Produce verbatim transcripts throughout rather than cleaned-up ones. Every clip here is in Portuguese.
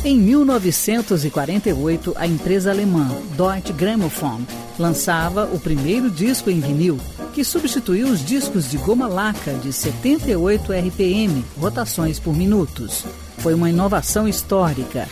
Em mil novecentos e quarenta e oito, a empresa alemã Deutsche Grammophon lançava o primeiro disco em vinil, que substituiu os discos de goma laca de setenta e oito R P M, rotações por minutos. Foi uma inovação histórica.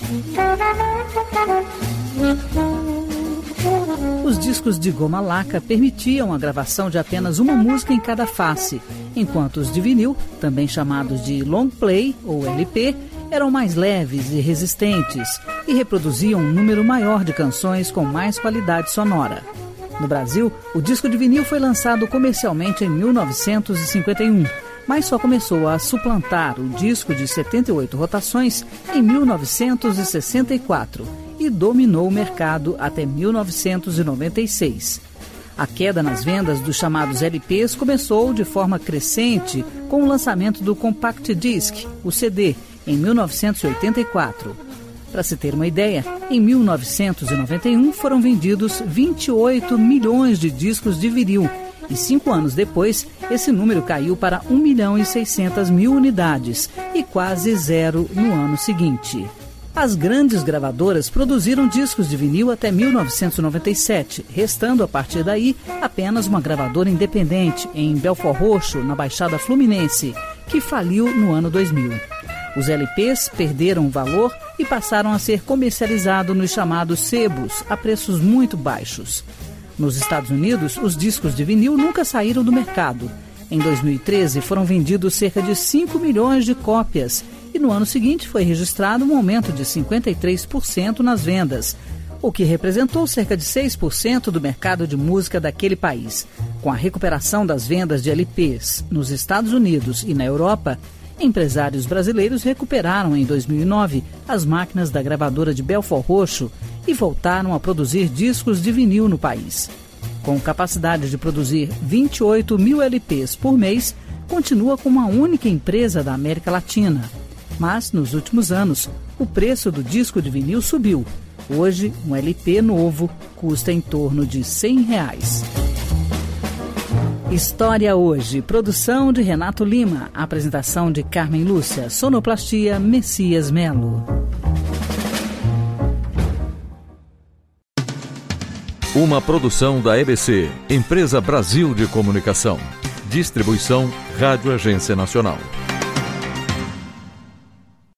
Os discos de goma laca permitiam a gravação de apenas uma música em cada face, enquanto os de vinil, também chamados de long play ou L P, eram mais leves e resistentes e reproduziam um número maior de canções com mais qualidade sonora. No Brasil, o disco de vinil foi lançado comercialmente em mil novecentos e cinquenta e um, mas só começou a suplantar o disco de setenta e oito rotações em mil novecentos e sessenta e quatro e dominou o mercado até mil novecentos e noventa e seis. A queda nas vendas dos chamados L Ps começou de forma crescente com o lançamento do Compact Disc, o C D, em mil novecentos e oitenta e quatro. Para se ter uma ideia, em mil novecentos e noventa e um foram vendidos vinte e oito milhões de discos de vinil e cinco anos depois esse número caiu para um milhão e seiscentas mil unidades e quase zero no ano seguinte. As grandes gravadoras produziram discos de vinil até mil novecentos e noventa e sete, restando a partir daí apenas uma gravadora independente em Belford Roxo, na Baixada Fluminense, que faliu no ano dois mil. Os L Ps perderam valor e passaram a ser comercializados nos chamados sebos, a preços muito baixos. Nos Estados Unidos, os discos de vinil nunca saíram do mercado. Em dois mil e treze, foram vendidos cerca de cinco milhões de cópias e no ano seguinte foi registrado um aumento de cinquenta e três por cento nas vendas, o que representou cerca de seis por cento do mercado de música daquele país. Com a recuperação das vendas de L Ps nos Estados Unidos e na Europa, empresários brasileiros recuperaram em dois mil e nove as máquinas da gravadora de Belford Roxo e voltaram a produzir discos de vinil no país. Com capacidade de produzir vinte e oito mil L Ps por mês, continua como a única empresa da América Latina. Mas, nos últimos anos, o preço do disco de vinil subiu. Hoje, um L P novo custa em torno de cem reais. História Hoje, produção de Renato Lima, apresentação de Carmen Lúcia, sonoplastia Messias Melo. Uma produção da E B C, Empresa Brasil de Comunicação. Distribuição Rádio Agência Nacional.